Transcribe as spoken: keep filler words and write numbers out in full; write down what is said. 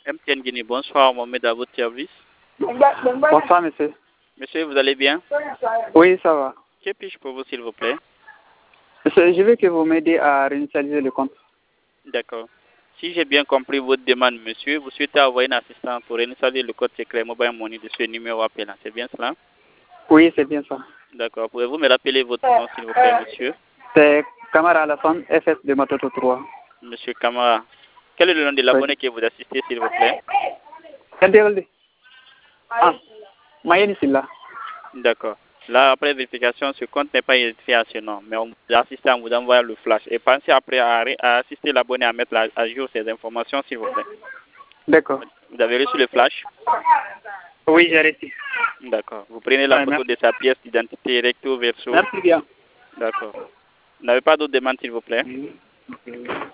M T N Guinée, bonsoir, Mohamed à votre service. Bonsoir, monsieur. Monsieur, vous allez bien? Oui, ça va. Que puis-je pour vous, s'il vous plaît? Monsieur, je veux que vous m'aidiez à réinitialiser le compte. D'accord. Si j'ai bien compris votre demande, monsieur, vous souhaitez avoir une assistante pour réinitialiser le code secret Mobile Money de ce numéro appelant. C'est bien cela? Oui, c'est bien ça. D'accord. Pouvez-vous me rappeler votre nom, s'il vous plaît, monsieur? C'est Kamara Alassane, F S de Matoto trois. Monsieur Kamara. Quel est le nom de l'abonné que vous assistez, s'il vous plaît? Ah, Mayeni Silla. D'accord. Là, après vérification, ce compte n'est pas identifié à ce nom, mais on vous assiste à vous envoyer le flash. Et pensez après à, à assister l'abonné à mettre à, à jour ces informations, s'il vous plaît. D'accord. Vous avez reçu le flash? Oui, j'ai reçu. D'accord. Vous prenez la Ouais, photo merci. de sa pièce d'identité recto verso. Merci bien. D'accord. Vous n'avez pas d'autres demandes, s'il vous plaît? Mhm.